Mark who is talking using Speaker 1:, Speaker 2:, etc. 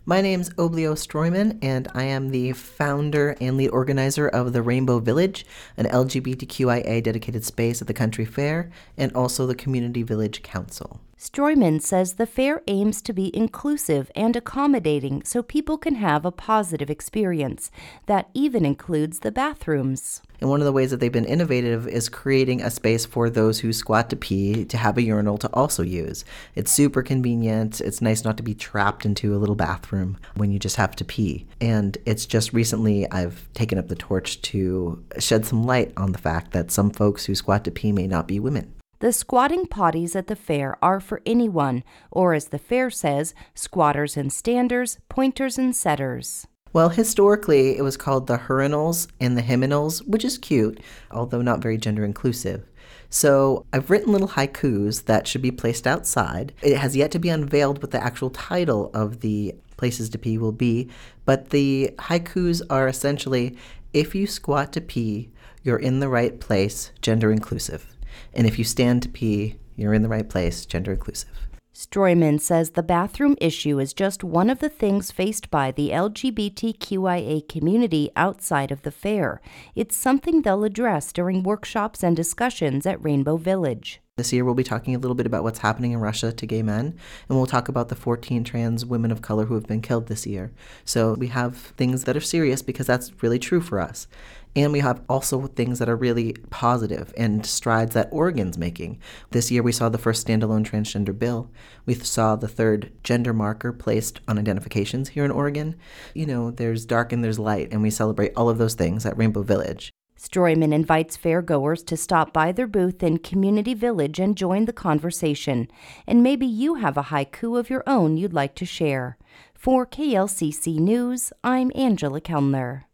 Speaker 1: My name's Oblio Stroyman, and I am the founder and lead organizer of the Rainbow Village, an LGBTQIA dedicated space at the Country Fair, and also the Community Village Council.
Speaker 2: Stroyman says the fair aims to be inclusive and accommodating so people can have a positive experience. That even includes the bathrooms.
Speaker 1: And one of the ways that they've been innovative is creating a space for those who squat to pee to have a urinal to also use. It's super convenient. It's nice not to be trapped into a little bathroom when you just have to pee. And it's just recently I've taken up the torch to shed some light on the fact that some folks who squat to pee may not be women.
Speaker 2: The squatting potties at the fair are for anyone, or as the fair says, squatters and standers, pointers and setters.
Speaker 1: Well, historically, it was called the urinals and the hymnals, which is cute, although not very gender inclusive. So I've written little haikus that should be placed outside. It has yet to be unveiled what the actual title of the places to pee will be, but the haikus are essentially, if you squat to pee, you're in the right place, gender inclusive. And if you stand to pee, you're in the right place, gender inclusive.
Speaker 2: Stroyman says the bathroom issue is just one of the things faced by the LGBTQIA community outside of the fair. It's something they'll address during workshops and discussions at Rainbow Village.
Speaker 1: This year we'll be talking a little bit about what's happening in Russia to gay men, and we'll talk about the 14 trans women of color who have been killed this year. So we have things that are serious because that's really true for us. And we have also things that are really positive and strides that Oregon's making. This year we saw the first standalone transgender bill. We saw the third gender marker placed on identifications here in Oregon. You know, there's dark and there's light, and we celebrate all of those things at Rainbow Village.
Speaker 2: Stroyman invites fairgoers to stop by their booth in Community Village and join the conversation. And maybe you have a haiku of your own you'd like to share. For KLCC News, I'm Angela Kellner.